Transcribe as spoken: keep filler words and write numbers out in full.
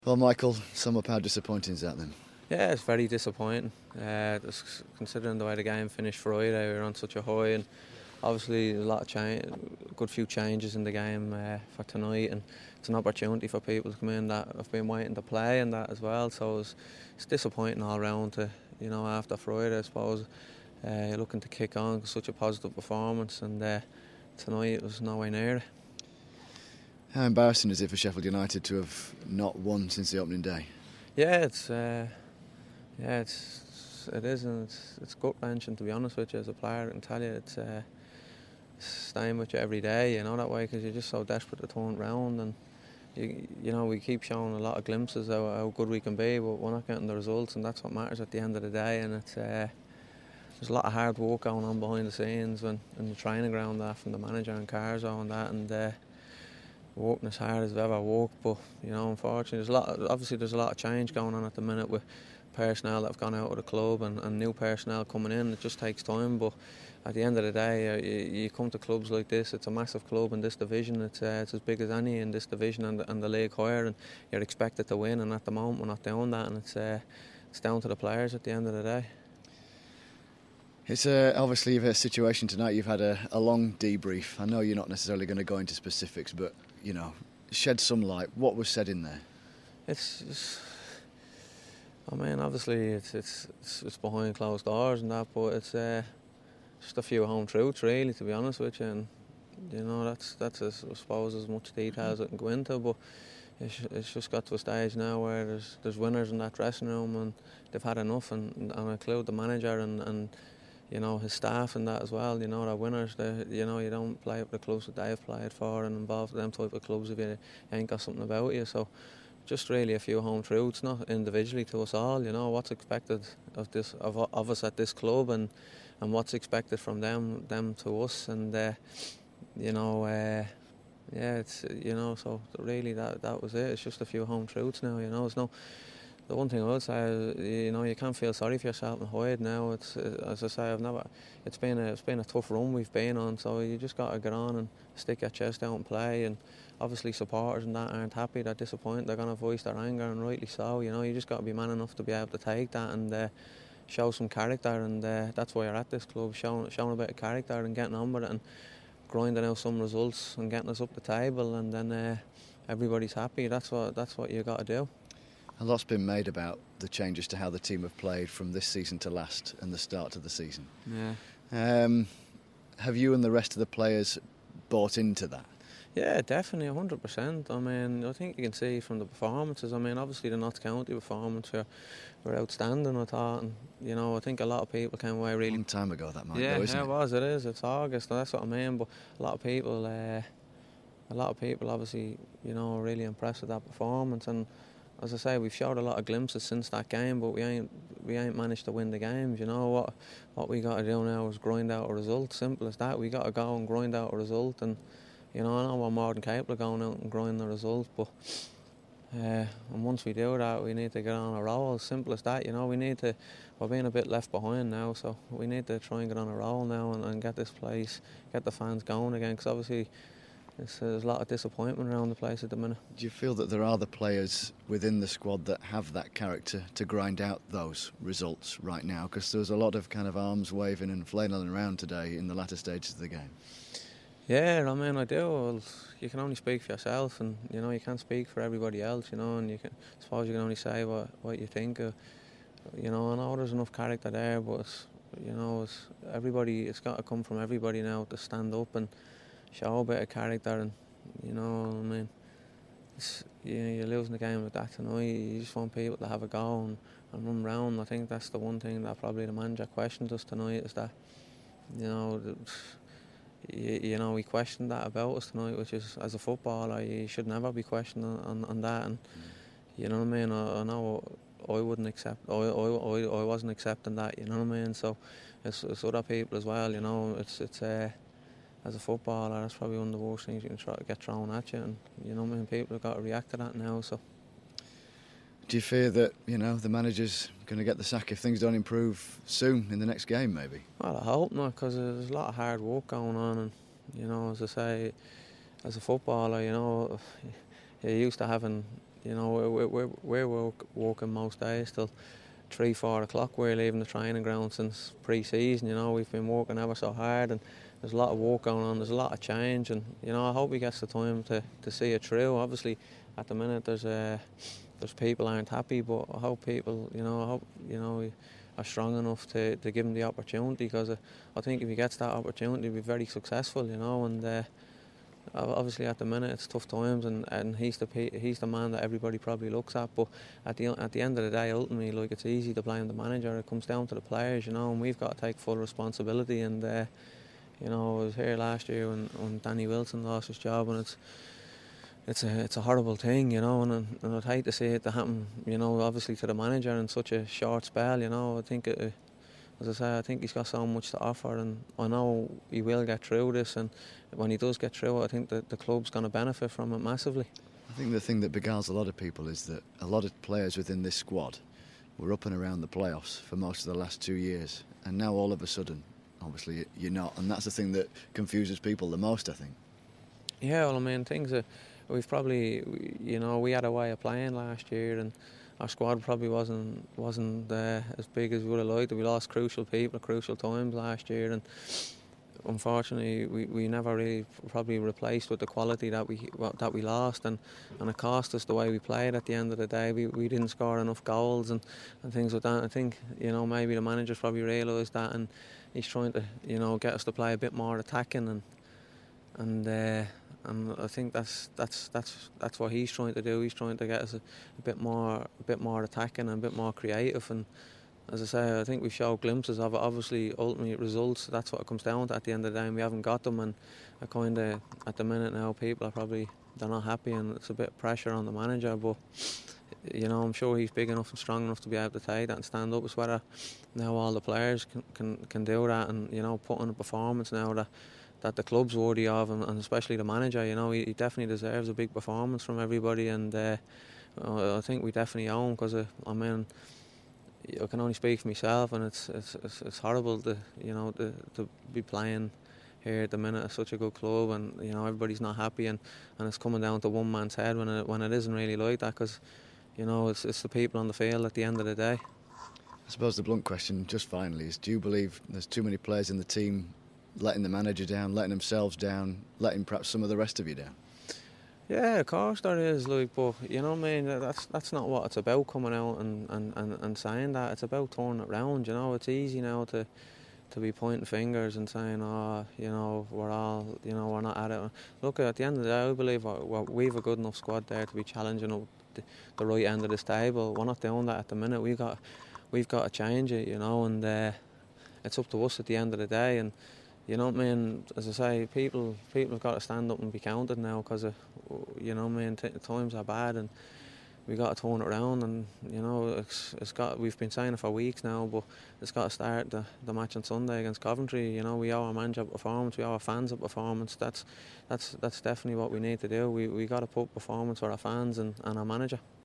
Well, Michael, sum up how disappointing is that then? Yeah, it's very disappointing. Uh, just considering the way the game finished Friday, we were on such a high, and obviously a lot of change, good few changes in the game uh, for tonight, and it's an opportunity for people to come in that have been waiting to play and that as well. So it's, it's disappointing all round. To you know after Friday, I suppose uh, you're looking to kick on such a positive performance, and uh, tonight it was nowhere near it. How embarrassing is it for Sheffield United to have not won since the opening day? Yeah, it's uh, yeah, it's it is, and it's it's gut wrenching, to be honest with you. As a player, I can tell you, it's uh, staying with you every day, you know, that way, because you're just so desperate to turn it round. And you you know we keep showing a lot of glimpses of how, how good we can be, but we're not getting the results, and that's what matters at the end of the day. And it's uh, there's a lot of hard work going on behind the scenes when in the training ground, that from the manager and Carzo and that, and. Uh, working as hard as I've ever worked, but you know, unfortunately, there's a lot. Of, obviously, there's a lot of change going on at the minute with personnel that have gone out of the club and, and new personnel coming in. It just takes time, but at the end of the day, uh, you, you come to clubs like this. It's a massive club in this division. It's uh, it's as big as any in this division and, and the league higher, and you're expected to win. And at the moment, we're not doing that, and it's uh, it's down to the players at the end of the day. It's uh, obviously a situation tonight. You've had a, a long debrief. I know you're not necessarily going to go into specifics, but you know, shed some light. What was said in there? It's just, I mean, obviously it's it's it's, it's behind closed doors and that, but it's uh, just a few home truths, really, to be honest with you. And you know, that's that's as, I suppose as much detail as I can go into, but it's, it's just got to a stage now where there's there's winners in that dressing room, and they've had enough, and, and I include the manager and, and you know his staff and that as well. You know, they're winners. They, you know, you don't play with the clubs that they've played for and involved with them type of clubs if you ain't got something about you. So just really a few home truths, not individually to us all. You know, what's expected of this of, of us at this club, and and what's expected from them them to us, and uh, you know. Uh, Yeah, it's you know, so really that that was it. It's just a few home truths now, you know. It's no. The one thing I would say is, you know, you can't feel sorry for yourself and hide now. It's uh, as I say, I've never. It's been a it's been a tough run we've been on, so you just got to get on and stick your chest out and play. And obviously, supporters and that aren't happy. They're disappointed. They're going to voice their anger, and rightly so. You know, you just got to be man enough to be able to take that and uh, show some character. And uh, that's why you're at this club, showing showing a bit of character and getting on with it, and grinding out some results and getting us up the table, and then uh, everybody's happy. That's what that's what you got to do. A lot's been made about the changes to how the team have played from this season to last and the start to the season. Yeah. Um, have you and the rest of the players bought into that? Yeah, definitely, one hundred percent. I mean, I think you can see from the performances. I mean, obviously the Notts County performance were, were outstanding, I thought. And, you know, I think a lot of people came away really... A long time ago that might yeah, go, isn't yeah, it? it was, it is. It's August, that's what I mean. But a lot of people, uh, a lot of people obviously, you know, are really impressed with that performance. And as I say, we've showed a lot of glimpses since that game, but we ain't we ain't managed to win the games. You know what? What we got to do now is grind out a result. Simple as that. We got to go and grind out a result, and you know I know we're more than capable of going out and grinding a result. But uh, and once we do that, we need to get on a roll. Simple as that. You know, we need to. We're being a bit left behind now, so we need to try and get on a roll now and, and get this place, get the fans going again. Because obviously, It's, there's a lot of disappointment around the place at the minute. Do you feel that there are the players within the squad that have that character to grind out those results right now? Because there was a lot of kind of arms waving and flailing around today in the latter stages of the game. Yeah, I mean, I do. Well, you can only speak for yourself, and you know you can't speak for everybody else. You know, and you can I suppose you can only say what what you think. Of, you know, I know there's enough character there, but it's, you know, it's everybody. It's got to come from everybody now to stand up and show a bit of character. And you know, I mean, it's, you know, you're losing the game with that tonight. You just want people to have a go and, and run round. I think that's the one thing that probably the manager questioned us tonight, is that, you know, the, you, you know, he questioned that about us tonight, which is, as a footballer, you should never be questioned on, on, on that. And mm. you know what I mean? I, I know I wouldn't accept. I, I, I, I wasn't accepting that. You know what I mean? So it's, it's other people as well. You know, it's it's. Uh, As a footballer, that's probably one of the worst things you can try to get thrown at you, and you know, I mean, people have got to react to that now. So, do you fear that you know the manager's going to get the sack if things don't improve soon in the next game, maybe? Well, I hope not, because there's a lot of hard work going on, and you know, as I say, as a footballer, you know, you're used to having you know, we're, we're, we're work, working most days till three, four o'clock. We're leaving the training ground since pre-season. You know, we've been working ever so hard, and there's a lot of work going on. There's a lot of change, and you know, I hope he gets the time to, to see it through. Obviously, at the minute, there's uh, there's people aren't happy, but I hope people, you know, I hope you know, are strong enough to, to give him the opportunity, because I, I think if he gets that opportunity, he'll be very successful. You know, and. Uh, Obviously, at the minute it's tough times, and, and he's the he's the man that everybody probably looks at. But at the at the end of the day, ultimately, like, it's easy to blame the manager. It comes down to the players, you know, and we've got to take full responsibility. And uh, you know, I was here last year when, when Danny Wilson lost his job, and it's it's a it's a horrible thing, you know, and and I'd hate to see it to happen, you know, obviously to the manager in such a short spell. You know, I think it, as I say, I think he's got so much to offer, and I know he will get through this, and when he does get through it, I think that the club's going to benefit from it massively. I think the thing that beguiles a lot of people is that a lot of players within this squad were up and around the playoffs for most of the last two years, and now all of a sudden, obviously, you're not, and that's the thing that confuses people the most, I think. Yeah, well, I mean, things that we've probably, you know, we had a way of playing last year, and our squad probably wasn't wasn't uh, as big as we would have liked. We lost crucial people at crucial times last year, and unfortunately we, we never really probably replaced with the quality that we well, that we lost, and, and it cost us the way we played. At the end of the day, we, we didn't score enough goals and, and things like that. I think, you know, maybe the manager's probably realised that, and he's trying to, you know, get us to play a bit more attacking, and and uh, and I think that's that's that's that's what he's trying to do. He's trying to get us a, a bit more a bit more attacking and a bit more creative. And as I say, I think we've showed glimpses of it. Obviously, ultimately results, that's what it comes down to at the end of the day, and we haven't got them. And I kind of, at the minute now, people are probably, they're not happy, and it's a bit of pressure on the manager. But you know, I'm sure he's big enough and strong enough to be able to take that and stand up. It's whether now all the players can can, can do that, and you know, put on a performance now that that the club's worthy of, and, and especially the manager. You know, he, he definitely deserves a big performance from everybody, and uh, I think we definitely owe him, because uh, I mean, I can only speak for myself, and it's it's it's, it's horrible to, you know, to, to be playing here at the minute at such a good club, and you know, everybody's not happy, and, and it's coming down to one man's head when it when it isn't really like that, because you know, it's it's the people on the field at the end of the day. I suppose the blunt question, just finally, is: do you believe there's too many players in the team letting the manager down, letting themselves down, letting perhaps some of the rest of you down? Yeah, of course there is, like, but you know what I mean, that's that's not what it's about, coming out and, and, and, and saying that. It's about turning it round, you know. It's easy now to to be pointing fingers and saying, oh, you know, we're all, you know, we're not at it. Look, at the end of the day, I believe we're, we've a good enough squad there to be challenging up the, the right end of this table. We're not doing that at the minute. We've got, we've got to change it, you know, and uh, it's up to us at the end of the day. And you know what I mean, as I say, people people have got to stand up and be counted now, because, you know what I mean, t- times are bad, and we got to turn it around. And you know, it's, it's got, we've been saying it for weeks now, but it's got to start the, the match on Sunday against Coventry. You know, we owe our manager a performance, we owe our fans a performance. That's that's that's definitely what we need to do. We we got to put performance for our fans and, and our manager.